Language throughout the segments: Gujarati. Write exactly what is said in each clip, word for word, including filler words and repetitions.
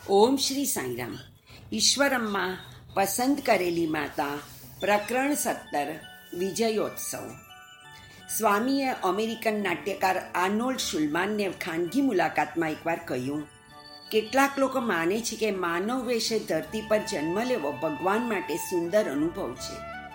ઓમ શ્રી સાંઈરામ. ઈશ્વરમ્મા પસંદ કરેલી માતા, પ્રકરણ સત્તર, વિજયોત્સવ. સ્વામીએ અમેરિકન નાટ્યકાર આર્નોલ્ડ શુલમાનને ખાનગી મુલાકાતમાં એકવાર કહ્યું, કેટલાક લોકો માને છે કે માનવ વેશે ધરતી પર જન્મ લેવો ભગવાન માટે સુંદર અનુભવ છે,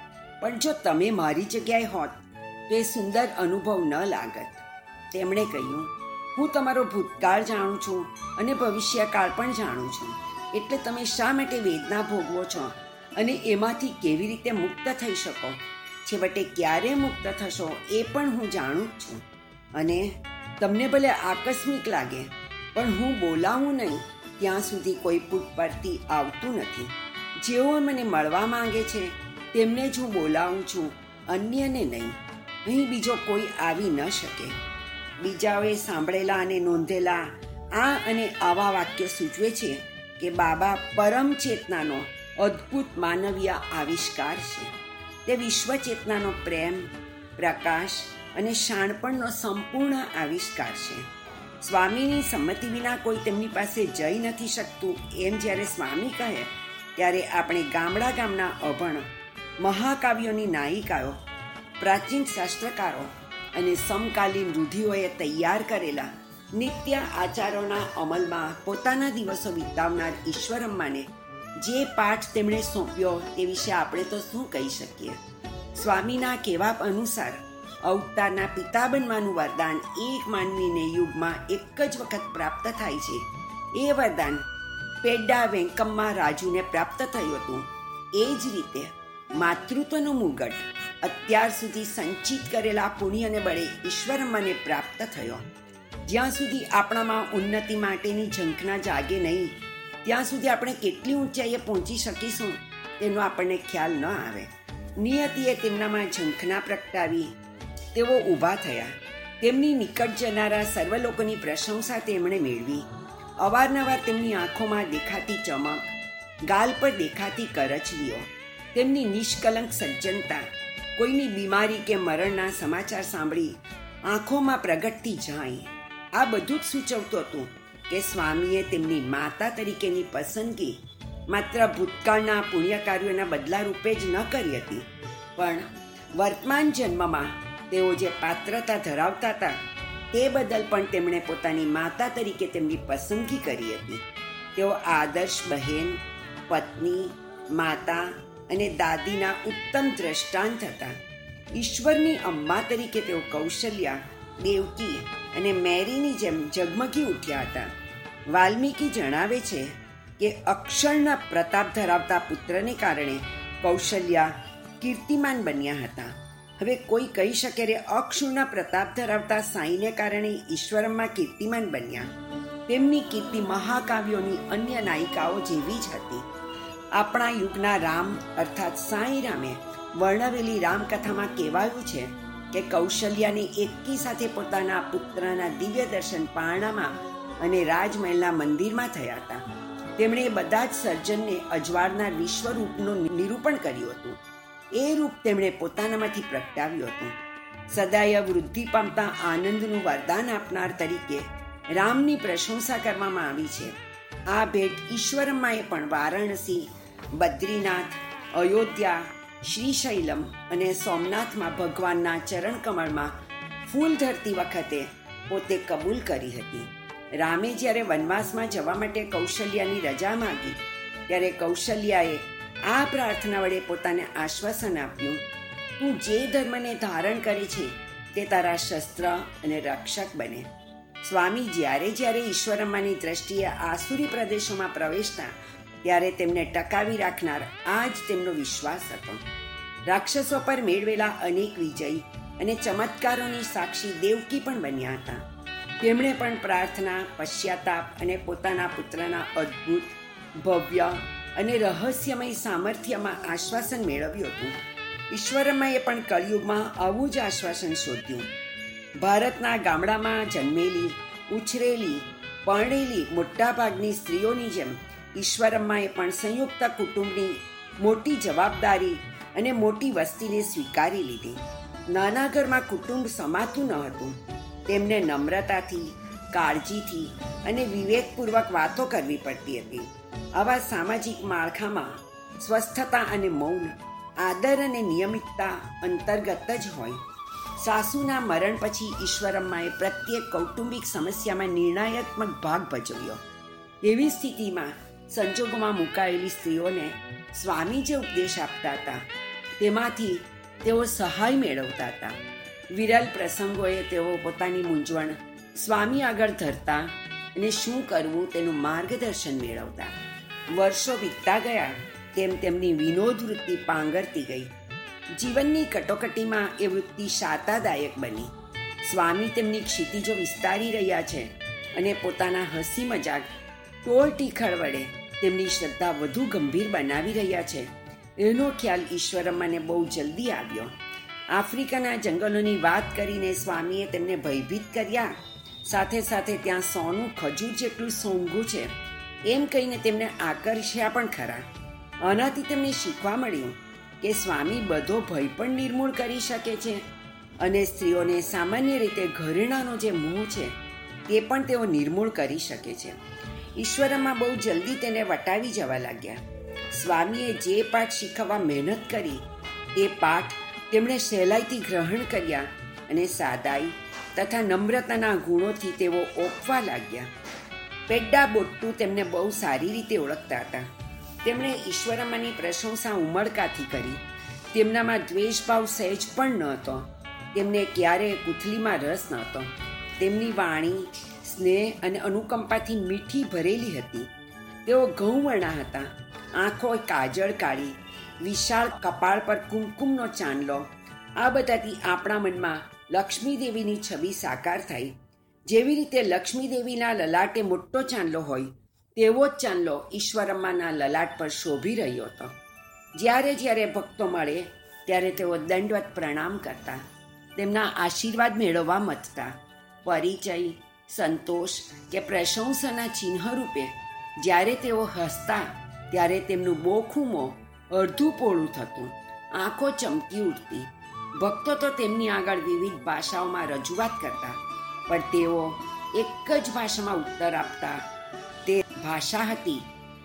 પણ જો તમે મારી જગ્યાએ હોત તો એ સુંદર અનુભવ ન લાગત. તેમણે કહ્યું, હું તમારો ભૂતકાળ જાણું છું અને ભવિષ્યકાળ પણ જાણું છું, એટલે તમે શા માટે વેદના ભોગવો છો અને એમાંથી કેવી રીતે મુક્ત થઈ શકો, છેવટે ક્યારે મુક્ત થશો એ પણ હું જાણું જ છું. અને તમને ભલે આકસ્મિક લાગે, પણ હું બોલાવું નહીં ત્યાં સુધી કોઈ પૂટ પરથી આવતું નથી. જેઓ મને મળવા માંગે છે તેમને જ હું બોલાવું છું, અન્યને નહીં. અહીં બીજો કોઈ આવી ન શકે. બીજાઓએ સાંભળેલા અને નોંધેલા આ અને આવા વાક્યો સૂચવે છે કે બાબા પરમ ચેતનાનો અદ્ભુત માનવીય આવિષ્કાર છે. તે વિશ્વ ચેતનાનો પ્રેમ, પ્રકાશ અને શાણપણનો સંપૂર્ણ આવિષ્કાર છે. સ્વામીની સંમતિ વિના કોઈ તેમની પાસે જઈ નથી શકતું એમ જ્યારે સ્વામી કહે, ત્યારે આપણે ગામડા ગામના અભણ મહાકાવ્યોની નાયિકાઓ, પ્રાચીન શાસ્ત્રકારો અને સમકાલીન રૂઢિઓએ તૈયાર કરેલા નિત્ય આચારોના અમલમાં પોતાના દિવસો વિતાવનાર ઈશ્વરમ્માને જે પાઠ તેમણે સોંપ્યો તે વિશે આપણે તો શું કહી શકીએ. સ્વામીના કહેવા અનુસાર અવતારના પિતા બનવાનું વરદાન એક માનવીને યુગમાં એક જ વખત પ્રાપ્ત થાય છે. એ વરદાન પેડ્ડા વેંકમ્મા રાજુને પ્રાપ્ત થયું હતું. એ જ રીતે માતૃત્વનો મુગટ અત્યાર સુધી સંચિત કરેલા પુણ્યને બળે ઈશ્વરમ્માને પ્રાપ્ત થયો. જ્યાં સુધી આપણામાં ઉન્નતિ માટેની ઝંખના જાગે નહીં, ત્યાં સુધી આપણે કેટલી ઊંચાઈએ પહોંચી શકીશું તેનો આપણને ખ્યાલ ન આવે. નિયતિએ તેમનામાં ઝંખના પ્રગટાવી તેઓ ઊભા થયા. તેમની નિકટ જનારા સર્વ લોકોની પ્રશંસા તેમણે મેળવી. અવારનવાર તેમની આંખોમાં દેખાતી ચમક, ગાલ પર દેખાતી કરચલીઓ, તેમની નિષ્કલંક સજ્જનતા, કોઈની બીમારી કે મરણના સમાચાર સાંભળી આંખોમાં પ્રગટતી જાય, આ બધું જ સૂચવતું હતું કે સ્વામીએ તેમની માતા તરીકેની પસંદગી માત્ર ભૂતકાળના પુણ્ય કાર્યોના બદલા રૂપે જ ન કરી હતી, પણ વર્તમાન જન્મમાં તેઓ જે પાત્રતા ધરાવતા હતા તે બદલ પણ તેમણે પોતાની માતા તરીકે તેમની પસંદગી કરી હતી. તેઓ આદર્શ બહેન, પત્ની, માતા અને દાદીના ઉત્તમ દ્રષ્ટાંત હતા. ઈશ્વરની અમ્મા તરીકે તેઓ કૌશલ્યા, દેવકી અને મેરીની જેમ ઝગમગી ઉઠ્યા હતા. વાલ્મીકી જણાવે છે કે અક્ષરના પ્રતાપ ધરાવતા પુત્રને કારણે કૌશલ્યા કીર્તિમાન બન્યા હતા. હવે કોઈ કહી શકે રે અક્ષુરના પ્રતાપ ધરાવતા સાંઈને કારણે ઈશ્વરમ્મા કીર્તિમાન બન્યા. તેમની કીર્તિ મહાકાવ્યોની અન્ય નાયિકાઓ જેવી જ હતી. આપણા યુગના રામ અર્થાત સાંઈ રામે વર્ણવેલી રામકથામાં કહેવાયું છે કે કૌશલ્યાને એકી સાથે પોતાના પુત્રના દિવ્ય દર્શન પારણામાં અને રાજમહેલના મંદિરમાં થયા હતા. તેમણે બધા જ સર્જનને અજવાળનાર વિશ્વરૂપનું નિરૂપણ કર્યું હતું. એ રૂપ તેમણે પોતાનામાંથી પ્રગટાવ્યું હતું. સદાય વૃદ્ધિ પામતા આનંદનું વરદાન આપનાર તરીકે રામની પ્રશંસા કરવામાં આવી છે. આ ભેટ ઈશ્વરમ્માએ પણ વારાણસી, બદ્રીનાથ, અયોધ્યા, શ્રીશૈલમ અને સોમનાથમાં ભગવાનના ચરણ કમળમાં ફૂલ ધરતી વખતે પોતે કબૂલ કરી હતી. રામે જ્યારે વનવાસમાં જવા માટે કૌશલ્યાની રજા માંગી, ત્યારે કૌશલ્યાએ આ પ્રાર્થના વડે પોતાને આશ્વાસન આપ્યું, તું જે ધર્મને ધારણ કરે છે તે તારા શસ્ત્ર અને રક્ષક બને. સ્વામી જ્યારે જ્યારે ઈશ્વરમ્માની દ્રષ્ટિએ આસુરી પ્રદેશોમાં પ્રવેશતા ત્યારે તેમને ટકાવી રાખનાર આ જ તેમનો વિશ્વાસ હતો. રાક્ષસો પર મેળવેલા અનેક વિજય અને ચમત્કારોની સાક્ષી દેવકી પણ બન્યા હતા. તેમણે પણ પ્રાર્થના, પશ્ચાતાપ અને પોતાના પુત્રના અદ્ભુત, ભવ્ય અને રહસ્યમય સામર્થ્યમાં આશ્વાસન મેળવ્યું હતું. ઈશ્વરમ્માએ પણ કળિયુગમાં આવું જ આશ્વાસન શોધ્યું. ભારતના ગામડામાં જન્મેલી, ઉછરેલી, પરણેલી મોટાભાગની સ્ત્રીઓની જેમ ઈશ્વરમ્માએ પણ સંયુક્ત કુટુંબની મોટી જવાબદારી અને મોટી વસ્તીને સ્વીકારી લીધી. નાના ઘરમાં કુટુંબ સમાતું ન હતું. તેમને નમ્રતાથી, કાળજીથી અને વિવેકપૂર્વક વાતો કરવી પડતી હતી. આવા સામાજિક માળખામાં સ્વસ્થતા અને મૌન, આદર અને નિયમિતતા અંતર્ગત જ હોય. સાસુના મરણ પછી ઈશ્વરમ્માએ પ્રત્યેક કૌટુંબિક સમસ્યામાં નિર્ણાયત્મક ભાગ ભજવ્યો. એવી સ્થિતિમાં સંજોગોમાં મુકાયેલી સ્ત્રીઓને સ્વામી જે ઉપદેશ આપતા હતા તેમાંથી તેઓ સહાય મેળવતા હતા. વિરલ પ્રસંગોએ તેઓ પોતાની મૂંઝવણ સ્વામી આગળ ધરતા અને શું કરવું તેનું માર્ગદર્શન મેળવતા. વર્ષો વીતતા ગયા તેમ તેમની વિનોદ વૃત્તિ પાંગરતી ગઈ. જીવનની કટોકટીમાં એ વૃત્તિ શાતાદાયક બની. સ્વામી તેમની ક્ષિતિજો વિસ્તારી રહ્યા છે અને પોતાના હસી મજાક, ટોળ ટીખળ વડે તેમની શ્રદ્ધા વધુ ગંભીર બનાવી રહ્યા છે એનો ખ્યાલ ઈશ્વરમ્માને બહુ જલ્દી આવ્યો. આફ્રિકાના જંગલોની વાત કરીને સ્વામીએ તેમને ભયભીત કર્યા. સાથે સાથે ત્યાં સોનું ખજૂર જેટલું સોંગું છે એમ કહીને તેમને આકર્ષ્યા પણ ખરા. આનાથી તેમને શીખવા મળ્યું કે સ્વામી બધો ભય પણ નિર્મૂળ કરી શકે છે અને સ્ત્રીઓને સામાન્ય રીતે ઘરેણાનો જે મોહ છે તે પણ તેઓ નિર્મૂળ કરી શકે છે. ઈશ્વરમાં બહુ જલ્દી તેને વટાવી જવા લાગ્યા. સ્વામીએ જે પાઠ શીખવવા મહેનત કરી તે પાઠ તેમણે સહેલાઈથી ગ્રહણ કર્યા અને સાદાઈ તથા નમ્રતાના ગુણોથી તેઓ ઓપવા લાગ્યા. પેડ્ડા બોટ્ટુ તેમને બહુ સારી રીતે ઓળખતા હતા. તેમણે ઈશ્વરમ્માની પ્રશંસા ઉમળકાથી કરી. તેમનામાં દ્વેષભાવ સહેજ પણ નહોતો. તેમને ક્યારેય કુથલીમાં રસ નહોતો. તેમની વાણી સ્નેહ અને અનુકંપાથી મીઠી ભરેલી હતી. તેઓ ઘઉંવર્ણા હતા. આંખો કાજળ કાળી, વિશાળ કપાળ પર કુમકુમનો ચાંદલો, આ બધાથી આપણા મનમાં લક્ષ્મી દેવીની છબી સાકાર થાય. જેવી રીતે લક્ષ્મી દેવીના લલાટે મોટો ચાંદલો હોય તેવો જ ચાંદલો ઈશ્વરમ્માના લલાટ પર શોભી રહ્યો હતો. જ્યારે જ્યારે ભક્તો મળે ત્યારે તેઓ દંડવત પ્રણામ કરતા, તેમના આશીર્વાદ મેળવવા મથતા. પરિચય, સંતોષ કે પ્રશંસાના ચિહ્ન રૂપે જ્યારે તેઓ હસતા ત્યારે તેમનું બોખું મોં અડધું પોળું થતું, આંખો ચમકી ઉઠતી. ભક્તો તો તેમની આગળ વિવિધ ભાષાઓમાં રજૂઆત કરતા, પણ તેઓ એક જ ભાષામાં ઉત્તર આપતા. તે ભાષા હતી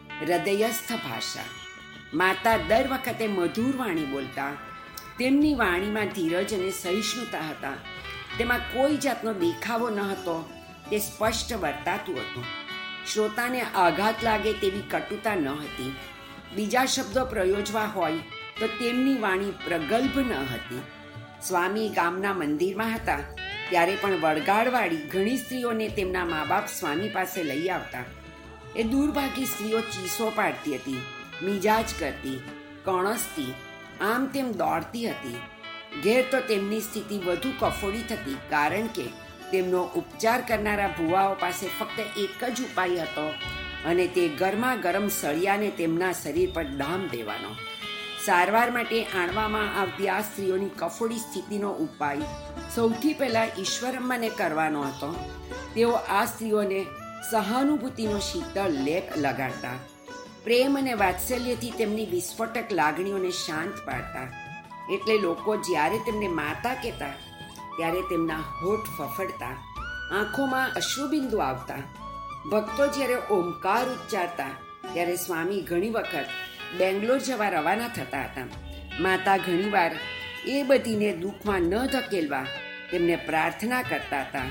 હૃદયસ્થ ભાષા. માતા દર વખતે મધુર વાણી બોલતા. તેમની વાણીમાં ધીરજ અને સહિષ્ણુતા હતા. તેમાં કોઈ જાતનો દેખાવો ન હતો. તે સ્પષ્ટ વર્તાતું હતું. શ્રોતાને આઘાત લાગે તેવી કટુતા ન હતી. બીજા શબ્દો પ્રયોજવા હોય તો તેમની વાણી પ્રગલ્ભ ન હતી. સ્વામી ગામના મંદિરમાં હતા ત્યારે પણ વળગાડવાળી ઘણી સ્ત્રીઓને તેમના મા બાપ સ્વામી પાસે લઈ આવતા. એ દુર્ભાગી સ્ત્રીઓ ચીસો પાડતી હતી, મિજાજ કરતી, કણસતી, આમ તેમ દોડતી હતી. ઘેર તો તેમની સ્થિતિ વધુ કફોડી થતી, કારણ કે તેમનો ઉપચાર કરનારા ભુવાઓ પાસે ફક્ત એક જ ઉપાય હતો અને તે ગરમા ગરમ સળિયાને તેમના શરીર પર ડામ દેવાનો. સારવાર માટે આણવામાં આવતી આ સ્ત્રીઓની કફોડી સ્થિતિનો ઉપાય સૌથી પહેલાં ઈશ્વરમ્માને કરવાનો હતો. તેઓ આ સ્ત્રીઓને સહાનુભૂતિનો શીતળ લેપ લગાડતા. પ્રેમ અને વાત્સલ્યથી તેમની વિસ્ફોટક લાગણીઓને શાંત પાડતા. એટલે લોકો જ્યારે તેમને માતા કહેતા ત્યારે તેમના હોઠ ફફડતા, આંખોમાં અશ્રુબિંદુ આવતા. ભક્તો જ્યારે ઓમકાર ઉચ્ચારતા ત્યારે સ્વામી ઘણી વખત બેંગ્લોર જવા રવાના થતા હતા. માતા ઘણીવાર એ બધીને દુઃખમાં ન ધકેલવા તેમને પ્રાર્થના કરતા હતા.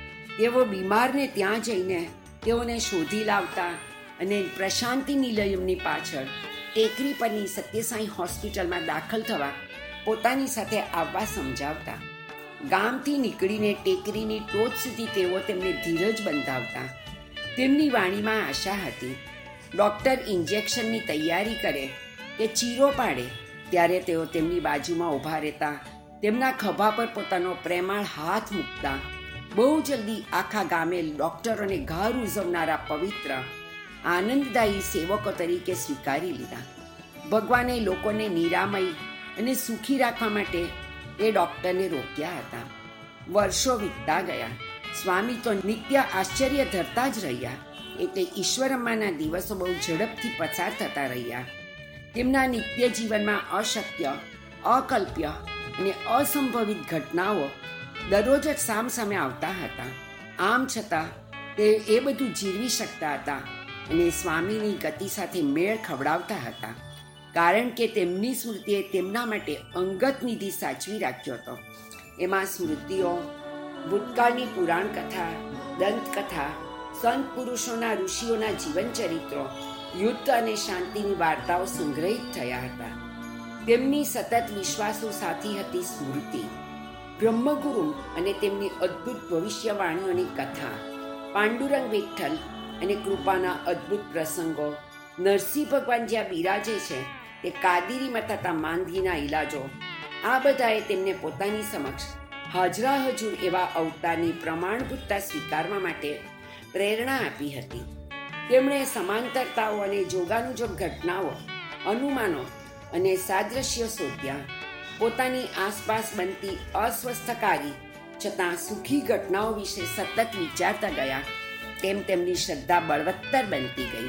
તેઓ બીમારને ત્યાં જઈને તેઓને શોધી લાવતા અને પ્રશાંતિ નિલયમની પાછળ ટેકરી પરની સત્યસાઈ હોસ્પિટલમાં દાખલ થવા પોતાની સાથે આવવા સમજાવતા. ગામથી નીકળીને ટેકરીની ટોચ સુધી તેઓ તેમને ધીરજ બંધાવતા. તેમની વાણીમાં આશા હતી. ડૉક્ટર ઇન્જેક્શનની તૈયારી કરે કે ચીરો પાડે ત્યારે તેઓ તેમની બાજુમાં ઊભા રહેતા. તેમના ખભા પર પોતાનો પ્રેમાળ હાથ મૂકતા. બહુ જલ્દી આખા ગામે ડૉક્ટરોને ઘર ઉજવનારા પવિત્ર આનંદદાયી સેવકો તરીકે સ્વીકારી લીધા. ભગવાને લોકોને નિરામય અને સુખી રાખવા માટે એ ડૉક્ટરને રોક્યા હતા. વર્ષો વીતતા ગયા. સ્વામી તો નિત્ય આશ્ચર્ય ધરતા જ રહ્યા. એટલે ઈશ્વરમ્માના દિવસો બહુ ઝડપથી પસાર થતા રહ્યા. તેમના નિત્ય જીવનમાં અશક્ય, અકલ્પ્ય અને અસંભવિત ઘટનાઓ દરરોજ જ સામસામે આવતા હતા. આમ છતાં તે એ બધું જીરવી શકતા હતા અને સ્વામીની ગતિ સાથે મેળ ખવડાવતા હતા, કારણ કે તેમની સ્મૃતિએ તેમના માટે અંગત નિધિ સાચવી રાખ્યો હતો. એમાં સ્મૃતિઓ, ભૂતકાળની પુરાણ કથા, દંતકથા, સંત પુરુષોના, ઋષિઓના જીવન ચરિત્રો, યુદ્ધ અને શાંતિની વાર્તાઓ સંગ્રહિત થયા હતા. તેમની સતત વિશ્વાસુ સાથી હતી સ્મૃતિ. બ્રહ્મગુરુ અને તેમની અદ્ભુત ભવિષ્યવાણીઓની કથા, પાંડુરંગ વિઠ્ઠલ અને કૃપાના અદ્ભુત પ્રસંગો, નરસિંહ ભગવાન જ્યાં બિરાજે છે તે કાદીરીમાં થતા માંદગીના ઈલાજો, આ બધાએ તેમને પોતાની સમક્ષ હાજરા હજુર એવા અવતારની પ્રમાણભૂતતા સ્વીકારવા માટે પ્રેરણા આપી હતી. તેમણે સમાંતરતાઓ અને જોગાનુજોગ ઘટનાઓ, અનુમાનો અને સાદ્રશ્યો શોધ્યા. પોતાની આસપાસ બનતી અસ્વસ્થકારી છતાં સુખી ઘટનાઓ વિશે સતત વિચારતા ગયા, તેમ તેમની શ્રદ્ધા બળવત્તર બનતી ગઈ.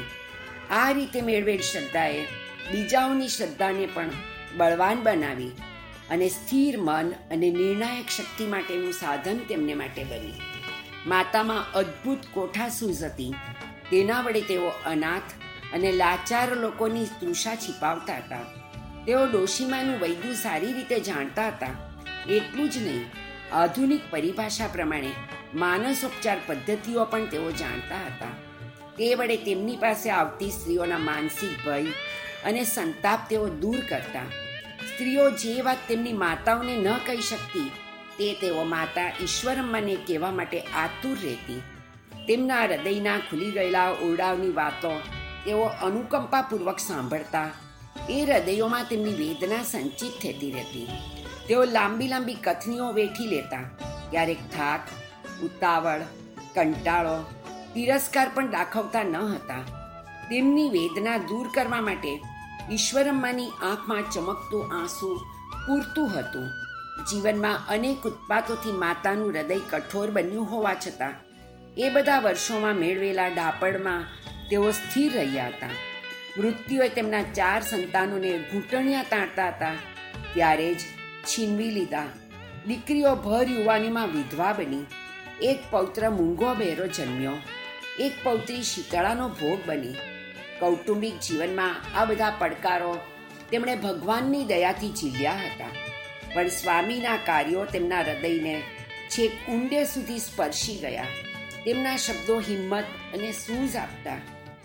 આ રીતે મેળવેલ શ્રદ્ધાએ બીજાઓની શ્રદ્ધાને પણ બળવાન બનાવી અને સ્થિર મન અને નિર્ણાયક શક્તિ માટેનું સાધન તેમને માટે બની. માતામાં અદ્ભુત કોઠાસૂઝ હતી. તેના વડે તેઓ અનાથ અને લાચાર લોકોની તૃષા छिપાવતા હતા. તેઓ ડોશીમાનું વૈદ્ય સારી રીતે જાણતા હતા. એટલું જ નહીં, આધુનિક પરિભાષા પ્રમાણે માનસોપચાર પદ્ધતિઓ પણ તેઓ જાણતા હતા. તે વડે તેમની પાસે આવતી સ્ત્રીઓના માનસિક ભય અને સંતાપ તેઓ દૂર કરતા. સ્ત્રીઓ જે વાત તેમની માતાઓને ન કહી શકતી તે તેઓ માતા ઈશ્વરમ્માને કહેવા માટે આતુર રહેતી. તેમના હૃદયના ખુલી ગયેલા ઓરડાઓની વાતો તેઓ અનુકંપાપૂર્વક સાંભળતા. એ હૃદયોમાં તેમની વેદના સંચિત થતી રહેતી. તેઓ લાંબી લાંબી કથનીઓ વેઠી લેતા. ક્યારેક થાક, ઉતાવળ, કંટાળો, તિરસ્કાર પણ દાખવતા ન હતા. તેમની વેદના દૂર કરવા માટે ઈશ્વરમ્માની આંખમાં ચમકતું આંસુ પૂરતું હતું. જીવનમાં અનેક ઉત્પાતોથી માતાનું હૃદય કઠોર બન્યું હોવા છતાં એ બધા વર્ષોમાં મેળવેલા ડાપણમાં તેઓ સ્થિર રહ્યા હતા. મૃત્યુએ તેમના ચાર સંતાનોને ઘૂંટણિયા તાણતા હતા ત્યારે જ છીનવી લીધા. દીકરીઓ ભર યુવાનીમાં વિધવા બની. એક પૌત્ર મૂંગો બહેરો જન્મ્યો. એક પૌત્રી શીતળાનો ભોગ બની. કૌટુંબિક જીવનમાં આ બધા પડકારો તેમણે ભગવાનની દયાથી ઝીલ્યા હતા. પણ સ્વામીના કાર્યો તેમના હૃદયને છેક ઊંડે સુધી સ્પર્શી ગયા. તેમના શબ્દો હિંમત અને સૂઝ આપતા.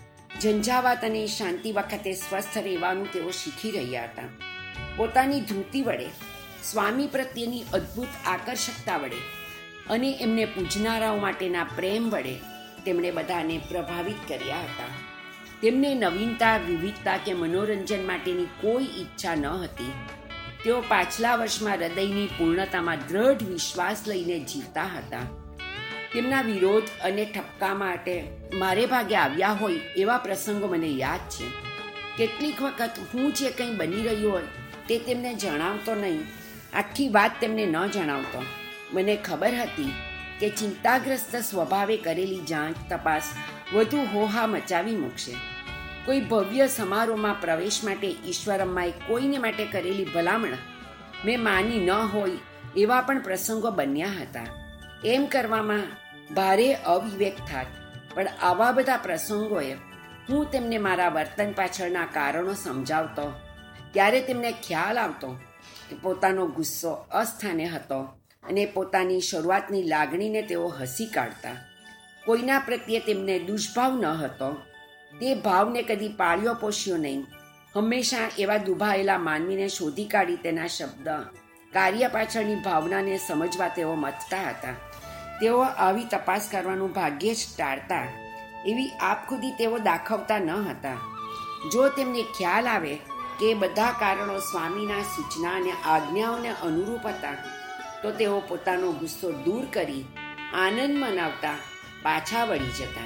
ઝંઝાવાત અને શાંતિ વખતે સ્વસ્થ રહેવાનું તેઓ શીખી રહ્યા હતા. પોતાની ધૃતિ વડે, સ્વામી પ્રત્યેની અદ્ભુત આકર્ષકતા વડે અને એમને પૂજનારાઓ માટેના પ્રેમ વડે તેમણે બધાને પ્રભાવિત કર્યા હતા. તેમને નવીનતા, વિવિધતા કે મનોરંજન માટેની કોઈ ઈચ્છા ન હતી. તેઓ પાછલા વર્ષમાં હૃદયની પૂર્ણતામાં દ્રઢ વિશ્વાસ લઈને જીવતા હતા. તેમના વિરોધ અને ઠપકા માટે મારે ભાગે આવ્યા હોય એવા પ્રસંગો મને યાદ છે. કેટલીક વખત હું જે કંઈ બની રહ્યું હોય તે તેમને જણાવતો નહીં, આખી વાત તેમને ન જણાવતો. મને ખબર હતી કે ચિંતાગ્રસ્ત સ્વભાવે કરેલી જાંચ તપાસ વધુ હોહા મચાવી મૂકશે. કોઈ ભવ્ય સમારોહમાં પ્રવેશ માટે ઈશ્વરમ્માએ કોઈને માટે કરેલી ભલામણ મેં માની ન હોય એવા પણ પ્રસંગો બન્યા હતા. એમ કરવામાં ભારે અવિવેક થાત, પણ આવા બધા પ્રસંગોએ હું તેમને મારા વર્તન પાછળના કારણો સમજાવતો ત્યારે તેમને ખ્યાલ આવતો કે પોતાનો ગુસ્સો અસ્થાને હતો અને પોતાની શરૂઆતની લાગણીને તેઓ હસી કાઢતા. કોઈના પ્રત્યે તેમને દુષ્ભાવ ન હતો. તે ભાવને કદી પાળ્યો પોષ્યો નહીં. હંમેશા એવા દુભાયેલા માનવીને શોધી કાઢી તેના શબ્દ, કાર્ય પાછળની ભાવનાને સમજવા તેઓ મથતા હતા. તેઓ આવી તપાસ કરવાનું ભાગ્યે જ ટાળતા. એવી આપખુદી તેઓ દાખવતા ન હતા. જો તેમને ખ્યાલ આવે કે બધા કારણો સ્વામીના સૂચના અને આજ્ઞાઓને અનુરૂપ હતા તો તેઓ પોતાનો ગુસ્સો દૂર કરી આનંદ મનાવતા પાછા વળી જતા.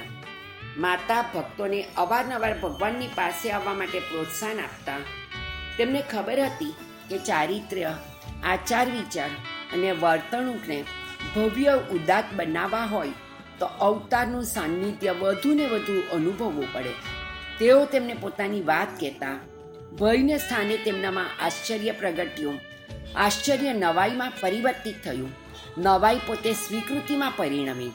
માતા ભક્તોને અવારનવાર ભગવાનની પાસે આવવા માટે પ્રોત્સાહન આપતા. તેમને ખબર હતી કે ચારિત્ર્ય, આચાર વિચાર અને વર્તણૂકને ભવ્ય ઉદાત્ત બનાવવા હોય તો અવતારનું સાન્નિધ્ય વધુ ને વધુ અનુભવવું પડે. તેઓ તેમને પોતાની વાત કહેતા. ભયને સ્થાને તેમનામાં આશ્ચર્ય પ્રગટ્યું. આશ્ચર્ય નવાઈમાં પરિવર્તિત થયું. નવાઈ પોતે સ્વીકૃતિમાં પરિણમી.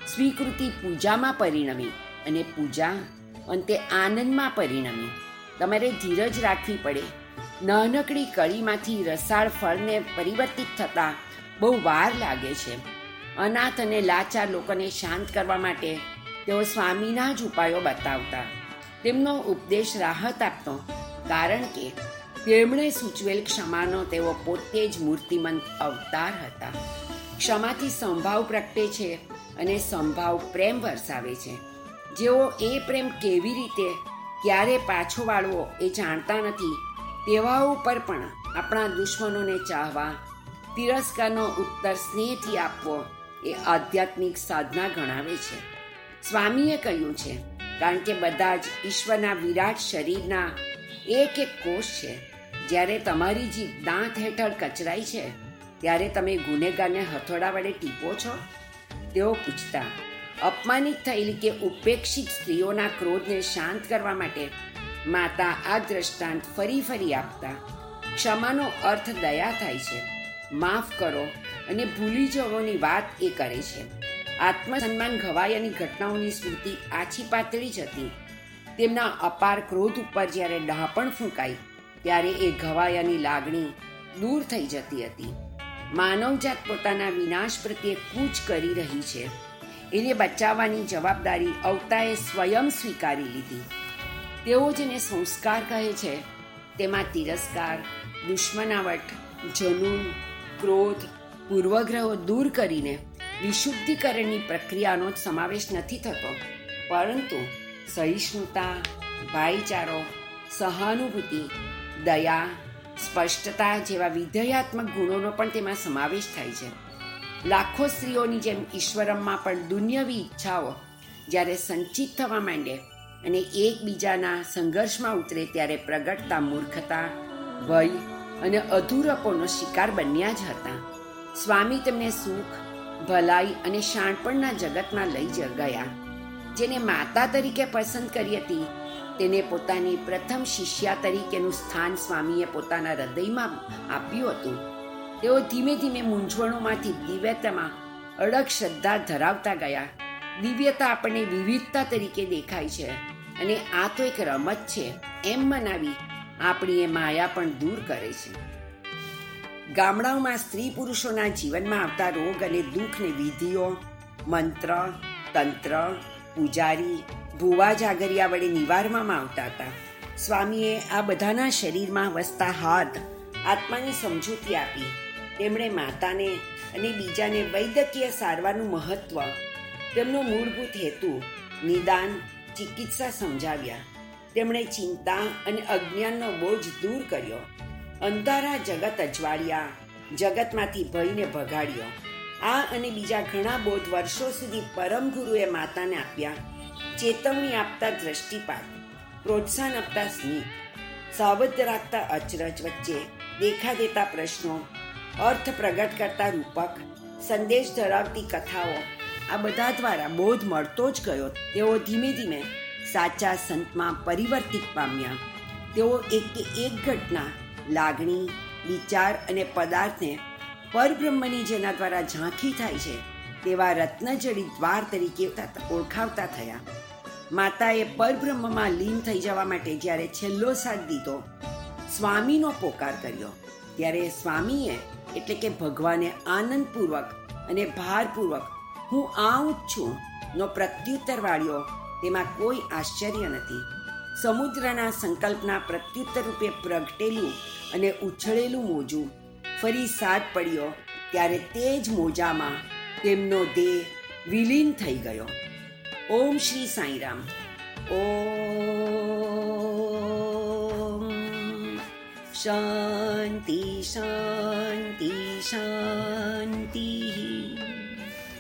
સ્વીકૃતિ પૂજામાં પરિણમી અને પૂજા અંતે આનંદમાં પરિણમી. તમારે ધીરજ રાખવી પડે. નાનકડી કળીમાંથી રસાળ ફળને પરિવર્તિત થતાં બહુ વાર લાગે છે. અનાથ અને લાચાર લોકોને શાંત કરવા માટે તેઓ સ્વામીના જ ઉપાયો બતાવતા. તેમનો ઉપદેશ રાહત આપતો, કારણ કે તેમણે સૂચવેલ ક્ષમાનો તેઓ પોતે જ મૂર્તિમંત અવતાર હતા. ક્ષમાથી સંભાવ પ્રગટે છે અને સંભાવ પ્રેમ વરસાવે છે. જેઓ એ પ્રેમ કેવી રીતે ક્યારે પાછો વાળવો એ જાણતા નથી, તેવા ઉપર પણ આપણા દુશ્મનોને ચાહવા, તિરસ્કારનો ઉત્તર સ્નેહથી આપવો એ આધ્યાત્મિક સાધના ગણાવે છે. સ્વામીએ કહ્યું છે, કારણ કે બધા જ ઈશ્વરના વિરાટ શરીરના એક એક કોષ છે. જ્યારે તમારી જીભ દાંત હેઠળ કચરાય છે ત્યારે તમે ગુનેગારને હથોડા વડે ટીપો છો? તેઓ પૂછતા. અપમાનિત થયેલી કે ઉપેક્ષિત સ્ત્રીઓના ક્રોધને શાંત કરવા માટે માતા આ દ્રષ્ટાંત ફરી ફરી આપતા. ક્ષમાનો અર્થ દયા થાય છે, માફ કરો અને ભૂલી જવાની વાત એ કરે છે. આત્મસન્માન ઘવાયાની ઘટનાઓની સ્મૃતિ આછી પાતળી જ હતી. તેમના અપાર ક્રોધ ઉપર જ્યારે ડહાપણ ફૂંકાઈ ત્યારે એ ઘવાયાની લાગણી દૂર થઈ જતી હતી. માનવજાત પોતાના વિનાશ પ્રત્યે કૂચ કરી રહી છે. એને બચાવવાની જવાબદારી અવતાએ સ્વયં સ્વીકારી લીધી. તેઓ જેને સંસ્કાર કહે છે તેમાં તિરસ્કાર, દુશ્મનાવટ, જનૂન, ક્રોધ, પૂર્વગ્રહો દૂર કરીને વિશુદ્ધિકરણની પ્રક્રિયાનો જ સમાવેશ નથી થતો, પરંતુ સહિષ્ણુતા, ભાઈચારો, સહાનુભૂતિ, દયા, સ્પષ્ટતા જેવા વિધેયાત્મક ગુણોનો પણ તેમાં સમાવેશ થાય છે. લાખો સ્ત્રીઓની જેમ ઈશ્વરમમાં પણ દુન્યવી ઈચ્છાઓ જ્યારે સંચિત થવા માંડે અને એકબીજાના સંઘર્ષમાં ઉતરે ત્યારે પ્રગટતા મૂર્ખતા, ભય અને અધૂરપોનો શિકાર બન્યા જ હતા. સ્વામી તેમને સુખ, ભલાઈ અને શાણપણના જગતમાં લઈ જ ગયા. જેને માતા તરીકે પસંદ કરી હતી તેને પોતાની પ્રથમ શિષ્યા તરીકેનું સ્થાન સ્વામીએ પોતાના હૃદયમાં આપ્યું હતું. તેઓ ધીમે ધીમે મૂંઝવણોમાંથી દિવ્યતામાં અડગ શ્રદ્ધા ધરાવતા ગયા. દિવ્યતા આપણને વિવિધતા તરીકે દેખાય છે અને આ તો એક રમત છે એમ મનાવી આપણી એ માયા પણ દૂર કરે છે. ગામડાઓમાં સ્ત્રી પુરુષોના જીવનમાં આવતા રોગ અને દુઃખને વિધિઓ, મંત્ર, તંત્ર, પૂજારી, ભુવા જાગરિયા વડે નિવારવામાં આવતા હતા. સ્વામીએ આ બધાના શરીરમાં વસતા હાથ આત્માની સમજૂતી આપી. તેમણે માતાને અને બીજાને વૈદ્યકીય સારવારનું મહત્વ, તેમનો મૂળભૂત હેતુ, નિદાન, ચિકિત્સા સમજાવ્યા. તેમણે ચિંતા અને અજ્ઞાનનો બોજ દૂર કર્યો. અંધારા જગત અજવાળ્યા, જગતમાંથી ભયને ભગાડ્યો. આ અને બીજા ઘણા બોધ વર્ષો સુધી પરમ ગુરુએ માતાને આપ્યા. ચેતવણી આપતા દ્રષ્ટિપાત, પ્રોત્સાહન આપતા સ્મિત, સાવધ રાખતા અચરજ વચ્ચે દેખા દેતા પ્રશ્નો, અર્થ પ્રગટ કરતા રૂપક, સંદેશ ધરાવતી કથાઓ, આ બધા દ્વારા બોધ મળતો જ ગયો. તેઓ ધીમે ધીમે સાચા સંતમાં પરિવર્તિત પામ્યા. તેઓ એક કે એક ઘટના, લાગણી, વિચાર અને પદાર્થને પરબ્રહ્મની જેના દ્વારા ઝાંખી થાય છે તેવા રત્નજડિત દ્વાર તરીકે ઓળખાવતા થયા. માતાએ પરબ્રહ્મમાં લીન થઈ જવા માટે જ્યારે છેલ્લો સાથ દીધો, સ્વામીનો પોકાર કર્યો, ત્યારે સ્વામીએ એટલે કે ભગવાને આનંદપૂર્વક અને ભારપૂર્વક હું આવું જ છું નો પ્રત્યુત્તર વાળ્યો. તેમાં કોઈ આશ્ચર્ય નથી. સમુદ્રના સંકલ્પના પ્રત્યુત્તર રૂપે પ્રગટેલું અને ઉછળેલું મોજું ફરી સાથ પડ્યો ત્યારે તે જ મોજામાં તેમનો દેહ વિલીન થઈ ગયો. ઓમ શ્રી સાંઈરામ. ઓમ શાંતિ શાંતિ શાંતિ.